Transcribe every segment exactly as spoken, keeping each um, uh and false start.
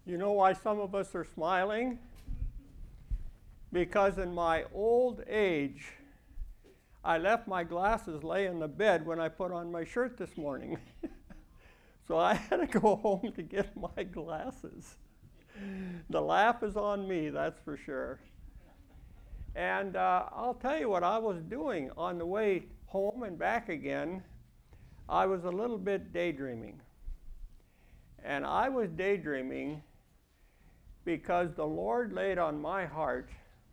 You know why some of us are smiling? Because in my old age, I left my glasses lay in the bed when I put on my shirt this morning. So I had to go home to get my glasses. The laugh is on me, that's for sure. And uh, I'll tell you what I was doing on the way home and back again. I was a little bit daydreaming. And I was daydreaming because the Lord laid on my heart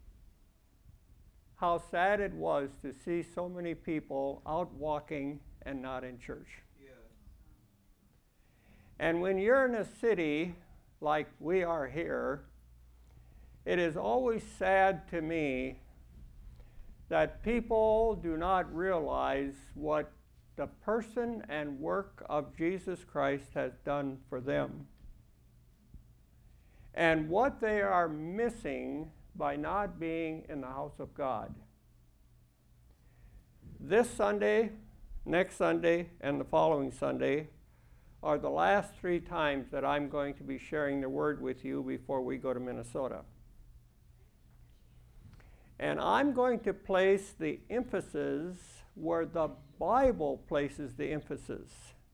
how sad it was to see so many people out walking and not in church. Yeah. And when you're in a city like we are here, it is always sad to me that people do not realize what the person and work of Jesus Christ has done for them, and what they are missing by not being in the house of God. This Sunday, next Sunday, and the following Sunday are the last three times that I'm going to be sharing the word with you before we go to Minnesota. And I'm going to place the emphasis where the Bible places the emphasis.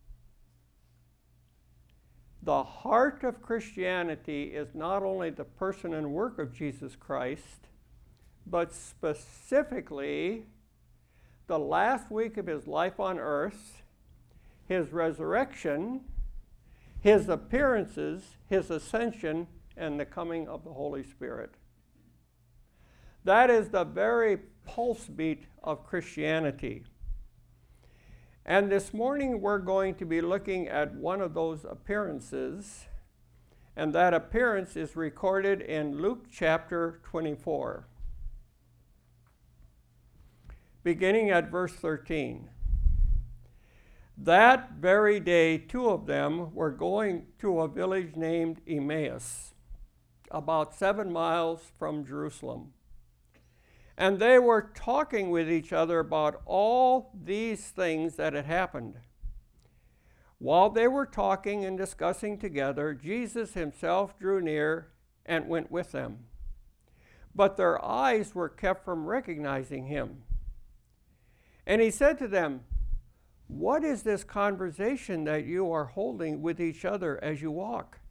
The heart of Christianity is not only the person and work of Jesus Christ, but specifically the last week of his life on earth, his resurrection, his appearances, his ascension, and the coming of the Holy Spirit. That is the very pulse beat of Christianity. And this morning we're going to be looking at one of those appearances, and that appearance is recorded in Luke chapter twenty-four, beginning at verse thirteen. That very day, two of them were going to a village named Emmaus, about seven miles from Jerusalem. And they were talking with each other about all these things that had happened. While they were talking and discussing together, Jesus himself drew near and went with them. But their eyes were kept from recognizing him. And he said to them, "What is this conversation that you are holding with each other as you walk?"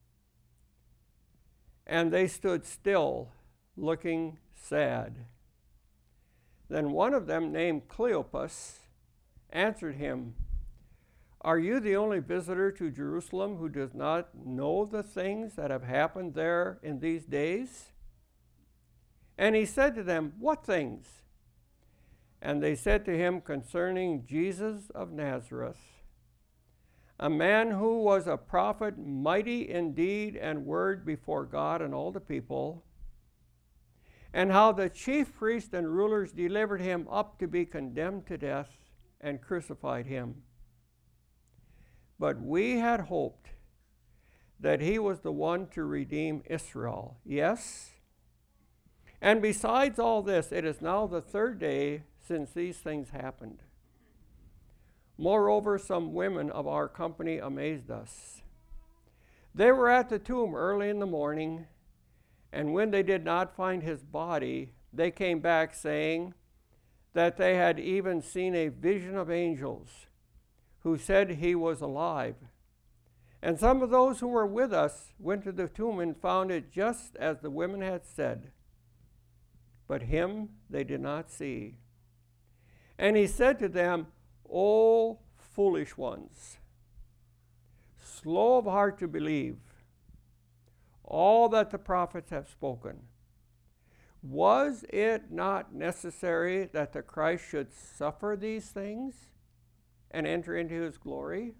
And they stood still, looking sad. Then one of them, named Cleopas, answered him, "Are you the only visitor to Jerusalem who does not know the things that have happened there in these days?" And he said to them, "What things?" And they said to him, "Concerning Jesus of Nazareth, a man who was a prophet, mighty in deed and word before God and all the people, and how the chief priests and rulers delivered him up to be condemned to death and crucified him. But we had hoped that he was the one to redeem Israel. Yes? And besides all this, it is now the third day since these things happened. Moreover, some women of our company amazed us. They were at the tomb early in the morning, and when they did not find his body, they came back saying that they had even seen a vision of angels who said he was alive. And some of those who were with us went to the tomb and found it just as the women had said, but him they did not see. And he said to them, 'O foolish ones, slow of heart to believe all that the prophets have spoken. Was it not necessary that the Christ should suffer these things and enter into his glory?'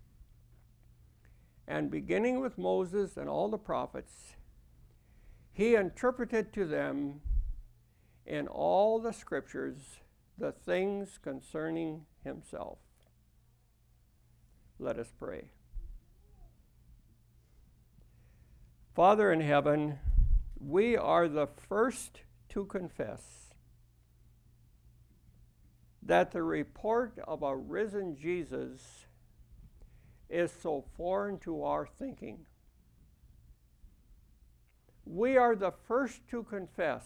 And beginning with Moses and all the prophets, he interpreted to them in all the scriptures the things concerning himself." Let us pray. Father in heaven, we are the first to confess that the report of a risen Jesus is so foreign to our thinking. we are the first to confess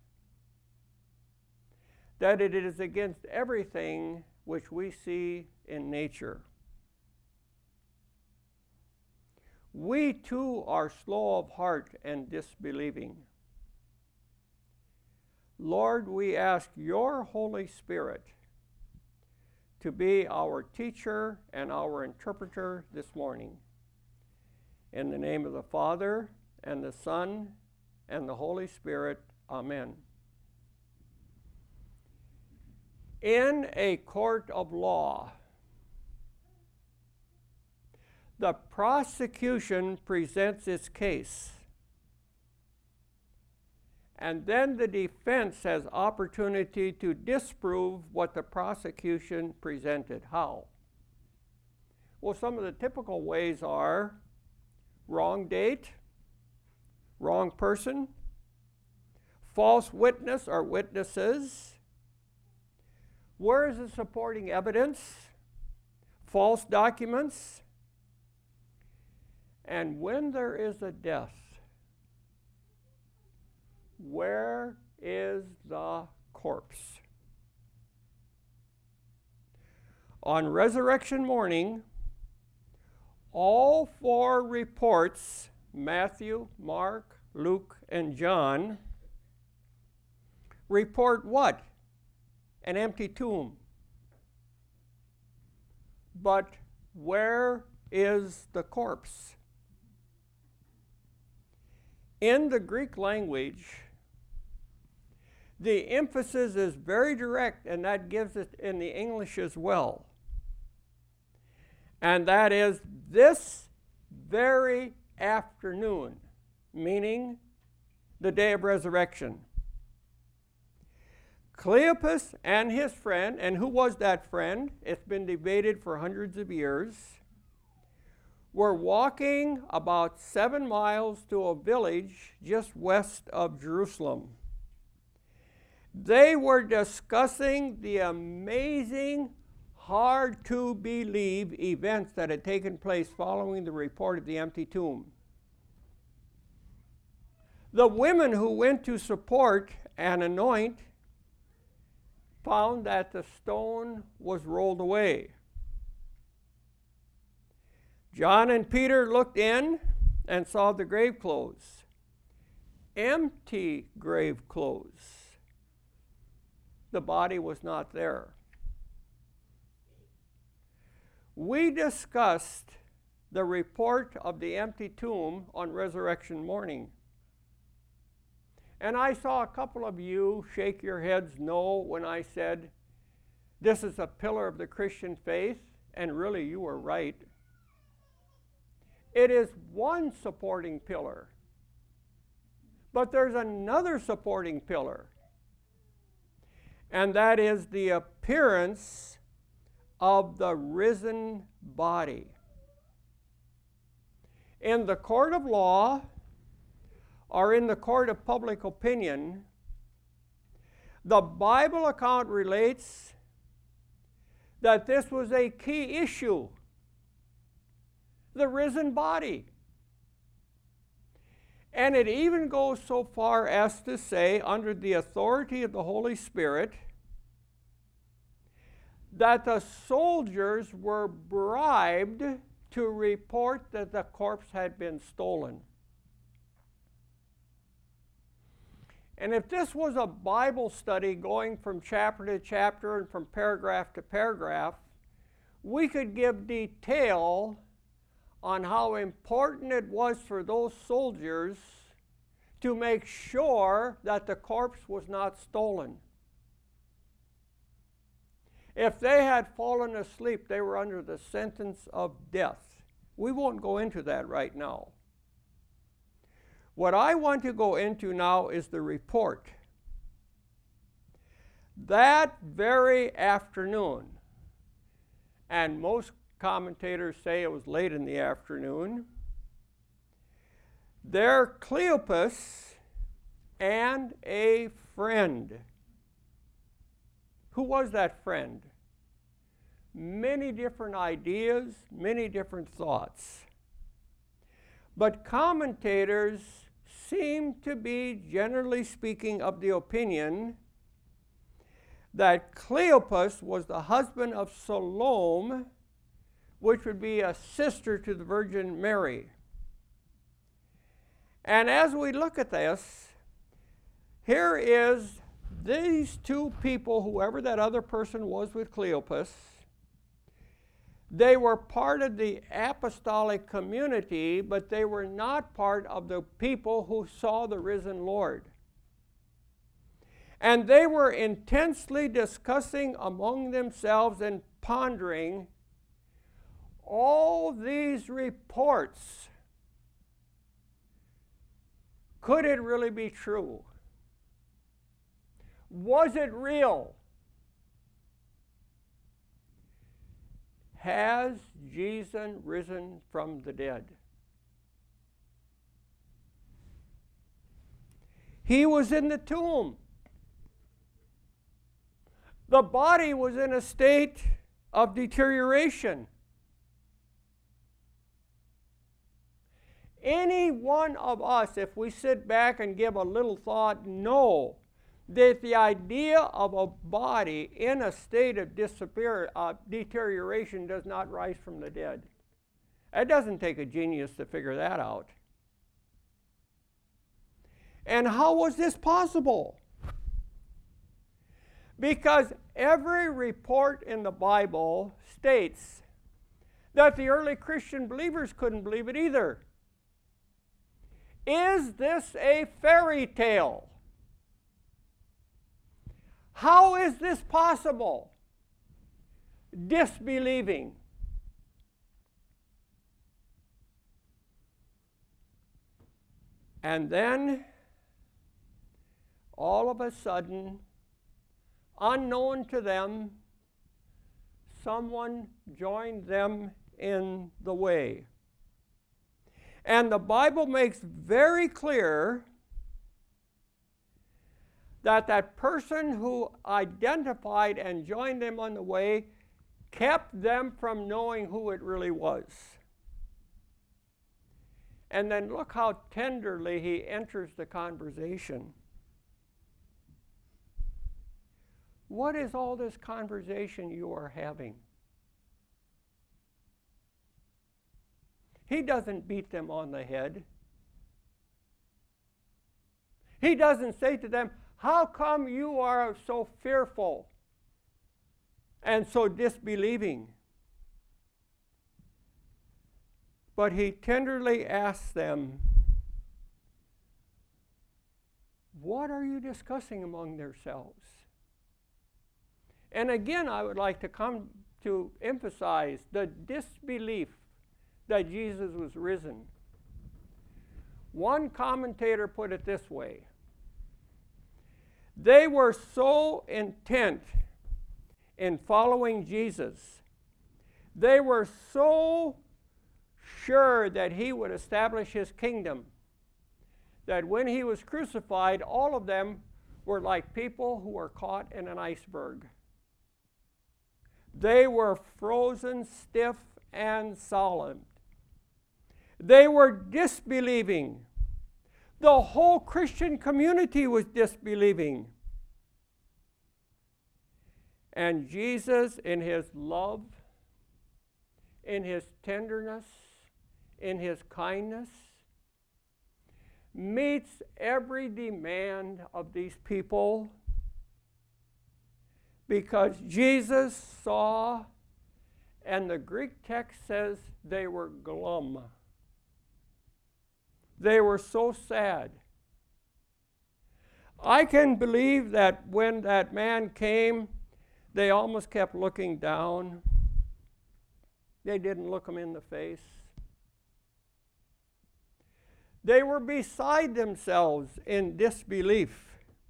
that it is against everything which we see in nature. We too are slow of heart and disbelieving. Lord, we ask your Holy Spirit to be our teacher and our interpreter this morning. In the name of the Father, and the Son, and the Holy Spirit, amen. In a court of law, the prosecution presents its case, and then the defense has opportunity to disprove what the prosecution presented. How? Well, some of the typical ways are wrong date, wrong person, false witness or witnesses. Where is the supporting evidence? False documents. And when there is a death, where is the corpse? On resurrection morning, all four reports, Matthew, Mark, Luke, and John, report what? An empty tomb. But where is the corpse? In the Greek language, the emphasis is very direct, and that gives it in the English as well. And that is this very afternoon, meaning the day of resurrection. Cleopas and his friend, and who was that friend? It's been debated for hundreds of years, were walking about seven miles to a village just west of Jerusalem. They were discussing the amazing, hard-to-believe events that had taken place following the report of the empty tomb. The women who went to support and anoint found that the stone was rolled away. John and Peter looked in and saw the grave clothes, empty grave clothes. The body was not there. We discussed the report of the empty tomb on resurrection morning. And I saw a couple of you shake your heads no when I said, this is a pillar of the Christian faith, and really you were right. It is one supporting pillar, but there's another supporting pillar, and that is the appearance of the risen body. In the court of law, or in the court of public opinion, the Bible account relates that this was a key issue, the risen body. And it even goes so far as to say, under the authority of the Holy Spirit, that the soldiers were bribed to report that the corpse had been stolen. And if this was a Bible study going from chapter to chapter and from paragraph to paragraph, we could give detail on how important it was for those soldiers to make sure that the corpse was not stolen. If they had fallen asleep, they were under the sentence of death. We won't go into that right now. What I want to go into now is the report. That very afternoon, and most commentators say it was late in the afternoon, there Cleopas and a friend. Who was that friend? Many different ideas, many different thoughts. But commentators seemed to be, generally speaking, of the opinion that Cleopas was the husband of Salome, which would be a sister to the Virgin Mary. And as we look at this, here is these two people, whoever that other person was with Cleopas, they were part of the apostolic community, but they were not part of the people who saw the risen Lord. And they were intensely discussing among themselves and pondering all these reports. Could it really be true? Was it real? Has Jesus risen from the dead? He was in the tomb. The body was in a state of deterioration. Any one of us, if we sit back and give a little thought, know that the idea of a body in a state of disappear, uh, deterioration does not rise from the dead. It doesn't take a genius to figure that out. And how was this possible? Because every report in the Bible states that the early Christian believers couldn't believe it either. Is this a fairy tale? How is this possible? Disbelieving. And then, all of a sudden, unknown to them, someone joined them in the way. And the Bible makes very clear that that person who identified and joined them on the way kept them from knowing who it really was. And then look how tenderly he enters the conversation. What is all this conversation you are having? He doesn't beat them on the head. He doesn't say to them, how come you are so fearful and so disbelieving? But he tenderly asks them, what are you discussing among yourselves? And again, I would like to come to emphasize the disbelief that Jesus was risen. One commentator put it this way: they were so intent in following Jesus, they were so sure that he would establish his kingdom, that when he was crucified, all of them were like people who were caught in an iceberg. They were frozen stiff and solemn. They were disbelieving. The whole Christian community was disbelieving. And Jesus, in his love, in his tenderness, in his kindness, meets every demand of these people, because Jesus saw, and the Greek text says they were glum. They were so sad. I can believe that when that man came, they almost kept looking down. They didn't look him in the face. They were beside themselves in disbelief.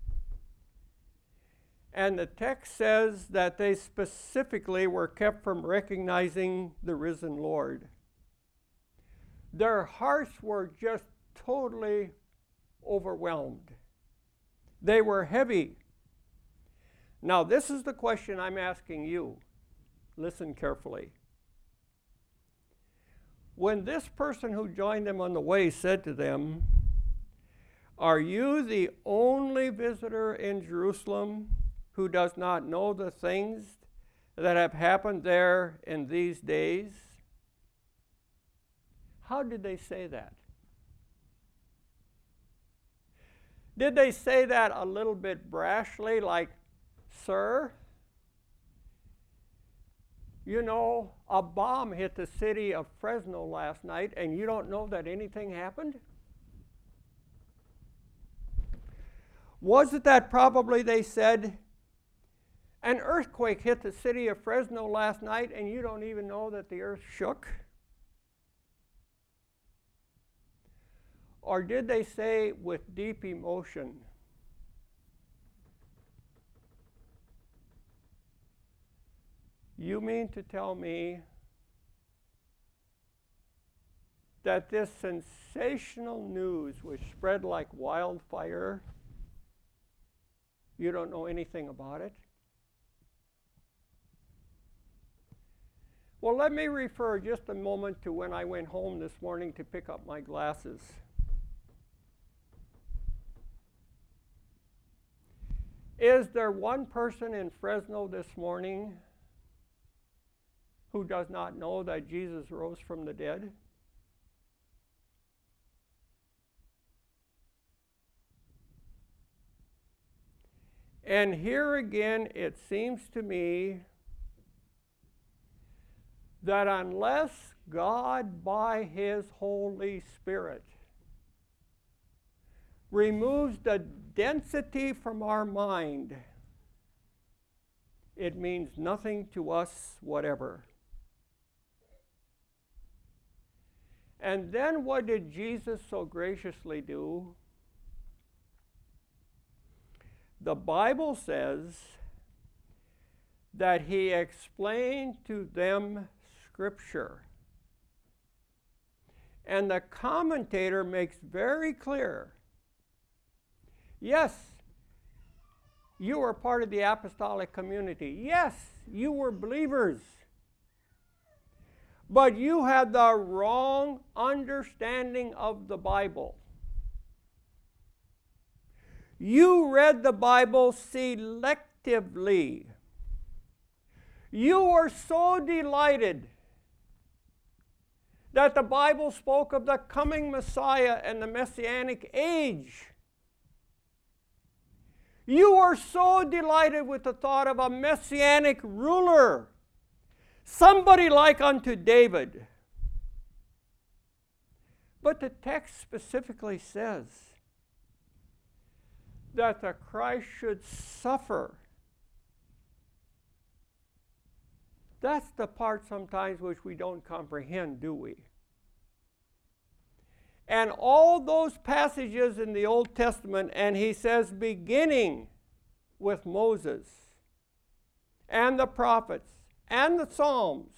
And the text says that they specifically were kept from recognizing the risen Lord. Their hearts were just totally overwhelmed. They were heavy. Now, this is the question I'm asking you. Listen carefully. When this person who joined them on the way said to them, Are you the only visitor in Jerusalem who does not know the things that have happened there in these days? How did they say that? Did they say that a little bit brashly, like, sir, you know, a bomb hit the city of Fresno last night and you don't know that anything happened? Was it that probably they said, an earthquake hit the city of Fresno last night and you don't even know that the earth shook? Or did they say with deep emotion, you mean to tell me that this sensational news which spread like wildfire, you don't know anything about it? Well, let me refer just a moment to when I went home this morning to pick up my glasses. Is there one person in Fresno this morning who does not know that Jesus rose from the dead? And here again, it seems to me that unless God, by His Holy Spirit, removes the density from our mind, it means nothing to us whatever. And then what did Jesus so graciously do? The Bible says that He explained to them Scripture. And the commentator makes very clear, yes, you were part of the apostolic community. Yes, you were believers. But you had the wrong understanding of the Bible. You read the Bible selectively. You were so delighted that the Bible spoke of the coming Messiah and the Messianic age. You were so delighted with the thought of a Messianic ruler, somebody like unto David. But the text specifically says that the Christ should suffer. That's the part sometimes which we don't comprehend, do we? And all those passages in the Old Testament, and he says beginning with Moses and the prophets and the Psalms,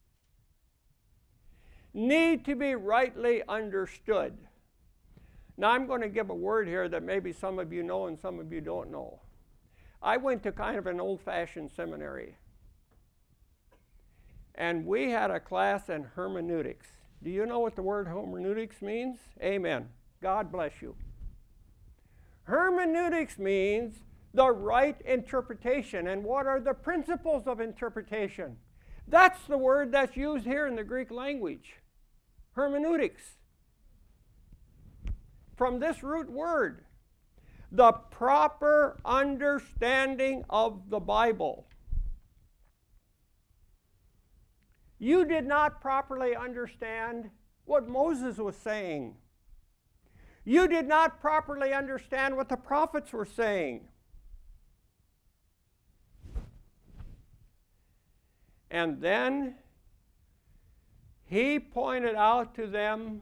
need to be rightly understood. Now I'm going to give a word here that maybe some of you know and some of you don't know. I went to kind of an old-fashioned seminary. And we had a class in hermeneutics. Do you know what the word hermeneutics means? Amen. God bless you. Hermeneutics means the right interpretation. And what are the principles of interpretation? That's the word that's used here in the Greek language. Hermeneutics. From this root word, the proper understanding of the Bible. You did not properly understand what Moses was saying. You did not properly understand what the prophets were saying. And then he pointed out to them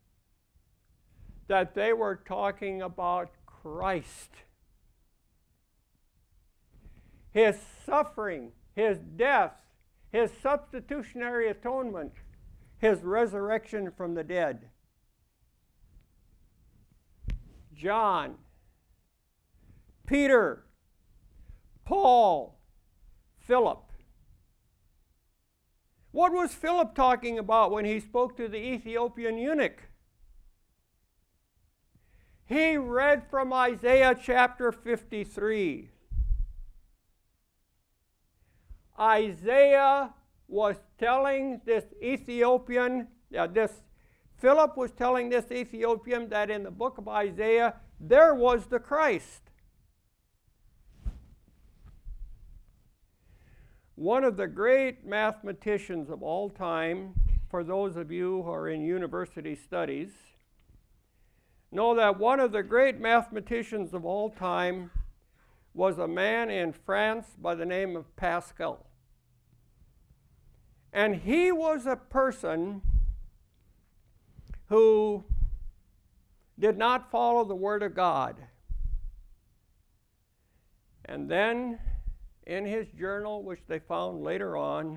that they were talking about Christ. His suffering, His death, His substitutionary atonement, His resurrection from the dead. John, Peter, Paul, Philip. What was Philip talking about when he spoke to the Ethiopian eunuch? He read from Isaiah chapter fifty-three. Isaiah was telling this Ethiopian, uh, this Philip was telling this Ethiopian that in the book of Isaiah there was the Christ. One of the great mathematicians of all time, for those of you who are in university studies, know that one of the great mathematicians of all time was a man in France by the name of Pascal. And he was a person who did not follow the Word of God. And then in his journal, which they found later on,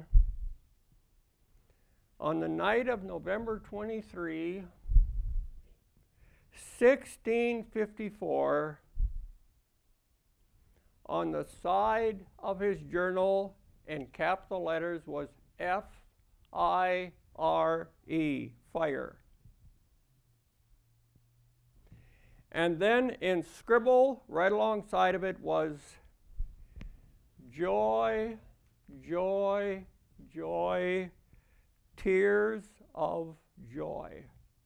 on the night of November twenty-third, sixteen fifty-four, on the side of his journal in capital letters was F I R E, fire. And then in scribble, right alongside of it was joy, joy, joy, tears of joy.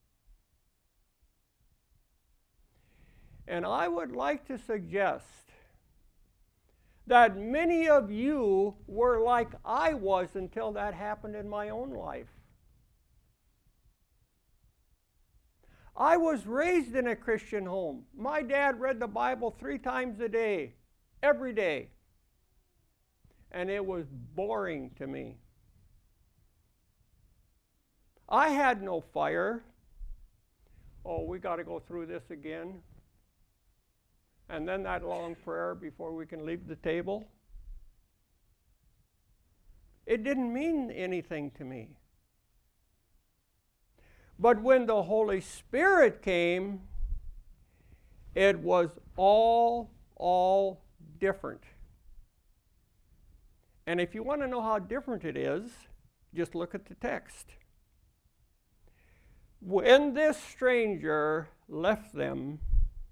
And I would like to suggest that many of you were like I was until that happened in my own life. I was raised in a Christian home. My dad read the Bible three times a day, every day. And it was boring to me. I had no fire. Oh, we got to go through this again. And then that long prayer before we can leave the table. It didn't mean anything to me. But when the Holy Spirit came, it was all, all different. And if you want to know how different it is, just look at the text. When this stranger left them,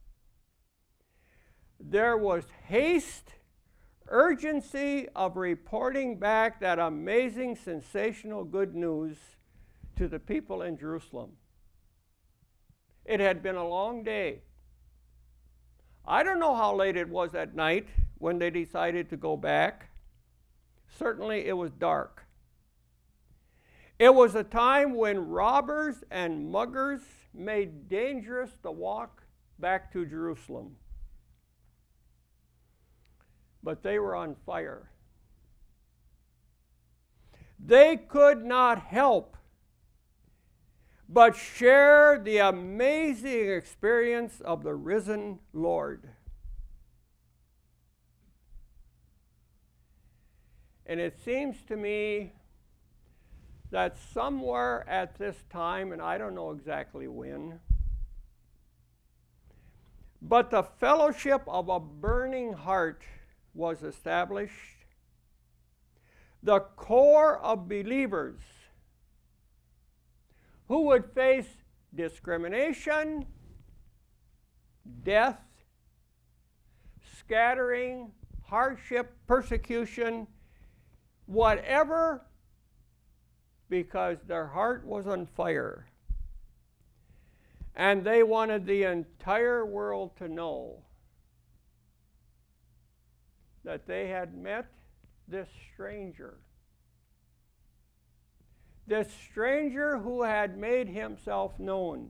there was haste, urgency of reporting back that amazing, sensational good news to the people in Jerusalem. It had been a long day. I don't know how late it was at night when they decided to go back. Certainly it was dark. It was a time when robbers and muggers made dangerous the walk back to Jerusalem. But they were on fire. They could not help but share the amazing experience of the risen Lord. And it seems to me that somewhere at this time, and I don't know exactly when, but the fellowship of a burning heart was established. The core of believers who would face discrimination, death, scattering, hardship, persecution, whatever, because their heart was on fire. And they wanted the entire world to know that they had met this stranger. This stranger who had made himself known.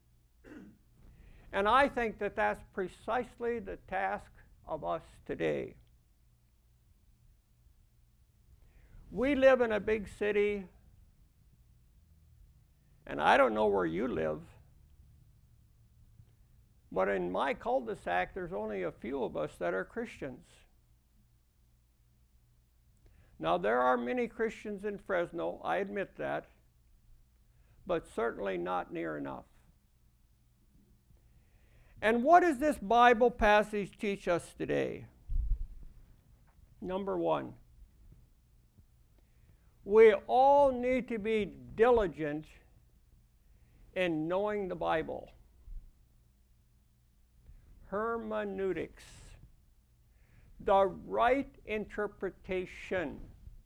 And I think that that's precisely the task of us today. We live in a big city, and I don't know where you live, but in my cul-de-sac, there's only a few of us that are Christians. Now, there are many Christians in Fresno, I admit that, but certainly not near enough. And what does this Bible passage teach us today? Number one, we all need to be diligent in knowing the Bible. hermeneutics, the right interpretation.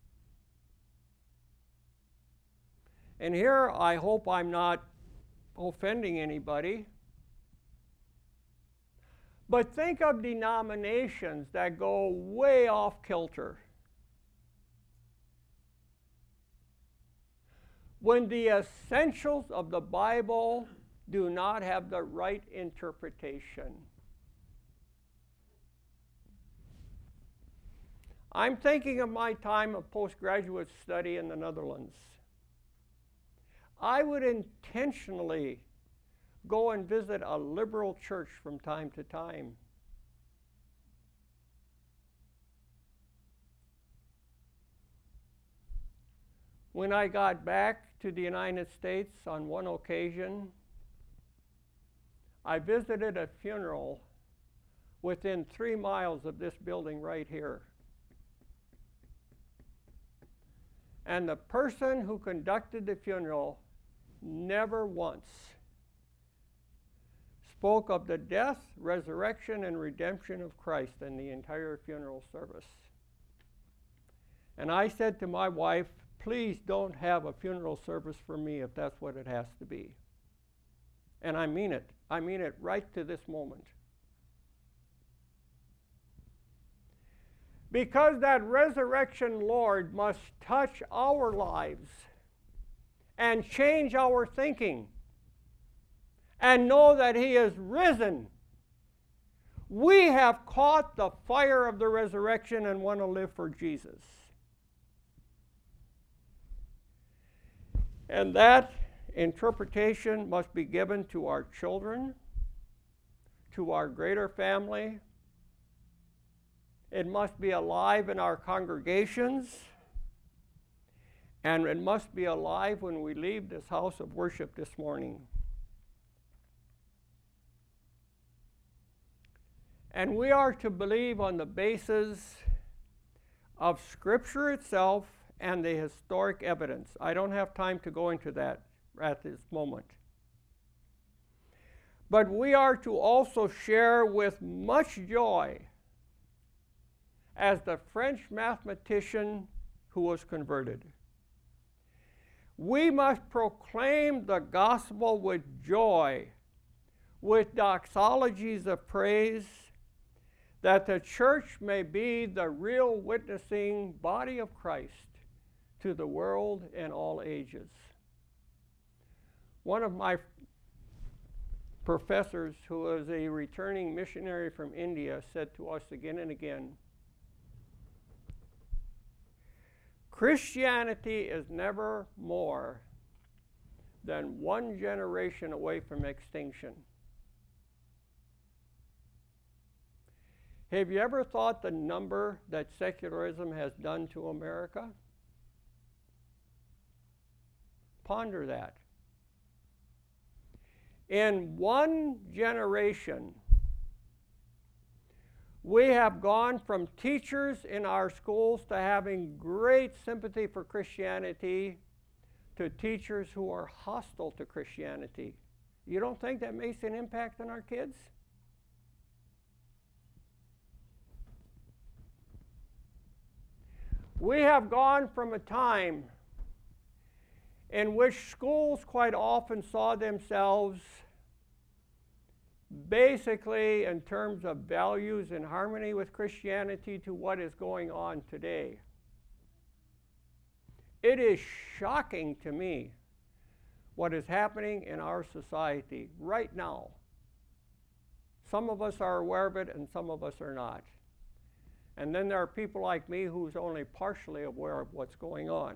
And here I hope I'm not offending anybody, but think of denominations that go way off kilter. When the essentials of the Bible do not have the right interpretation. I'm thinking of my time of postgraduate study in the Netherlands. I would intentionally go and visit a liberal church from time to time. When I got back to the United States on one occasion, I visited a funeral within three miles of this building right here. And the person who conducted the funeral never once spoke of the death, resurrection, and redemption of Christ in the entire funeral service. And I said to my wife, please don't have a funeral service for me if that's what it has to be. And I mean it. I mean it right to this moment. Because that resurrection Lord must touch our lives and change our thinking and know that He is risen. We have caught the fire of the resurrection and want to live for Jesus. And that interpretation must be given to our children, to our greater family. It must be alive in our congregations, and it must be alive when we leave this house of worship this morning. And we are to believe on the basis of Scripture itself and the historic evidence. I don't have time to go into that at this moment. But we are to also share with much joy, as the French mathematician who was converted. We must proclaim the gospel with joy, with doxologies of praise, that the church may be the real witnessing body of Christ to the world in all ages. One of my professors, who was a returning missionary from India, said to us again and again, Christianity is never more than one generation away from extinction. Have you ever thought the number that secularism has done to America? Ponder that. In one generation, we have gone from teachers in our schools to having great sympathy for Christianity to teachers who are hostile to Christianity. You don't think that makes an impact on our kids? We have gone from a time in which schools quite often saw themselves basically in terms of values in harmony with Christianity to what is going on today. It is shocking to me what is happening in our society right now. Some of us are aware of it and some of us are not. And then there are people like me who's only partially aware of what's going on.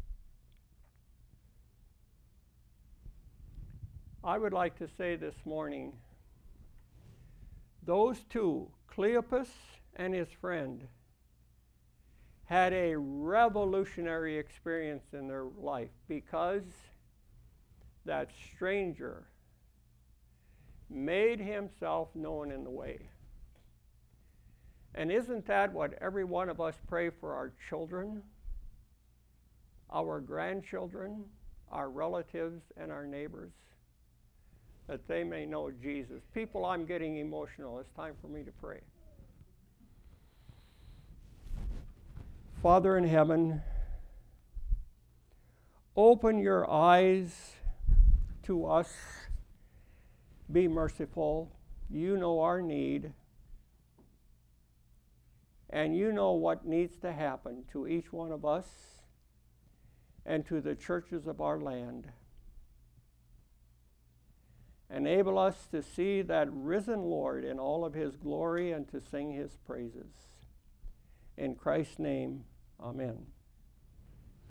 I would like to say this morning, those two, Cleopas and his friend, had a revolutionary experience in their life because that stranger made himself known in the way. And isn't that what every one of us pray for our children, our grandchildren, our relatives, and our neighbors? that they may know Jesus. People, I'm getting emotional. It's time for me to pray. Father in heaven, open your eyes to us. Be merciful. You know our need. And you know what needs to happen to each one of us and to the churches of our land. Enable us to see that risen Lord in all of his glory and to sing his praises. In Christ's name, amen.